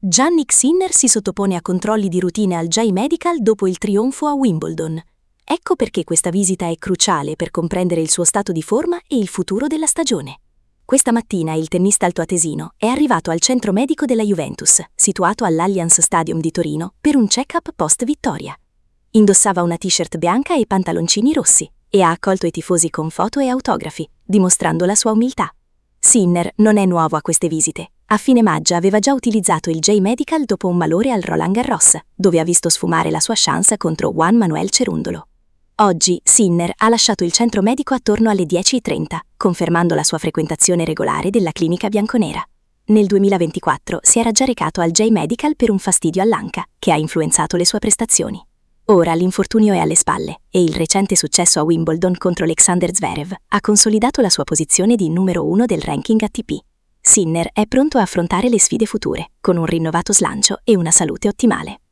Jannik Sinner si sottopone a controlli di routine al J-Medical dopo il trionfo a Wimbledon. Ecco perché questa visita è cruciale per comprendere il suo stato di forma e il futuro della stagione. Questa mattina il tennista altoatesino è arrivato al centro medico della Juventus, situato all'Allianz Stadium di Torino, per un check-up post-vittoria. Indossava una t-shirt bianca e pantaloncini rossi e ha accolto i tifosi con foto e autografi, dimostrando la sua umiltà. Sinner non è nuovo a queste visite. A fine maggio aveva già utilizzato il J-Medical dopo un malore al Roland Garros, dove ha visto sfumare la sua chance contro Juan Manuel Cerúndolo. Oggi Sinner ha lasciato il centro medico attorno alle 10:30, confermando la sua frequentazione regolare della clinica bianconera. Nel 2024 si era già recato al J-Medical per un fastidio all'anca, che ha influenzato le sue prestazioni. Ora l'infortunio è alle spalle e il recente successo a Wimbledon contro Alexander Zverev ha consolidato la sua posizione di numero 1 del ranking ATP. Sinner è pronto a affrontare le sfide future, con un rinnovato slancio e una salute ottimale.